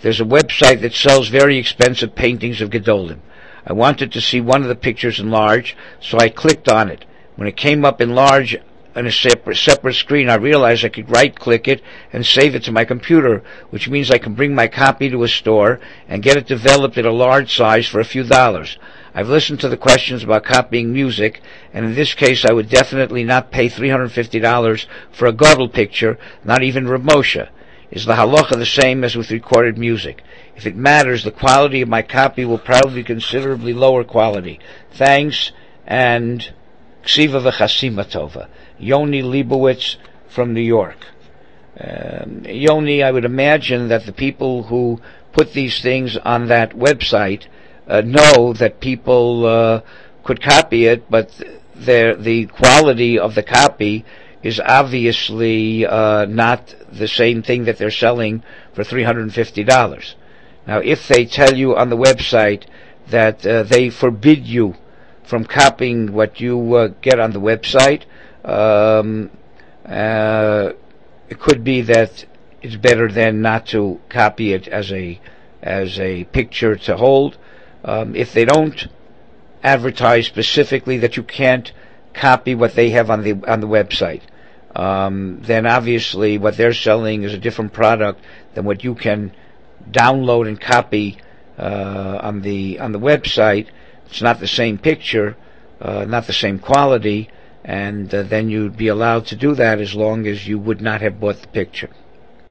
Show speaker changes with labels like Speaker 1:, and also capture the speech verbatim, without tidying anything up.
Speaker 1: there's a website that sells very expensive paintings of Gedolim. I wanted to see one of the pictures in large, so I clicked on it. When it came up in large on a separate, separate screen, I realized I could right-click it and save it to my computer, which means I can bring my copy to a store and get it developed at a large size for a few dollars. I've listened to the questions about copying music, and in this case I would definitely not pay three hundred fifty dollars for a Gadol picture, not even Rav Moshe. Is the halacha the same as with recorded music? If it matters, the quality of my copy will probably be considerably lower quality. Thanks, and Ksiva v'chasima tova. Yoni Leibowitz from New York. Um, Yoni, I would imagine that the people who put these things on that website uh, know that people uh, could copy it, but the the quality of the copy is obviously uh, not the same thing that they're selling for three hundred fifty dollars. Now, if they tell you on the website that uh, they forbid you from copying what you uh, get on the website, um, uh, it could be that it's better then not to copy it as a as a picture to hold. Um, if they don't advertise specifically that you can't copy what they have on the on the website, um, then obviously what they're selling is a different product than what you can download and copy uh, on the on the website. It's not the same picture, uh, not the same quality, and uh, then you'd be allowed to do that as long as you would not have bought the picture.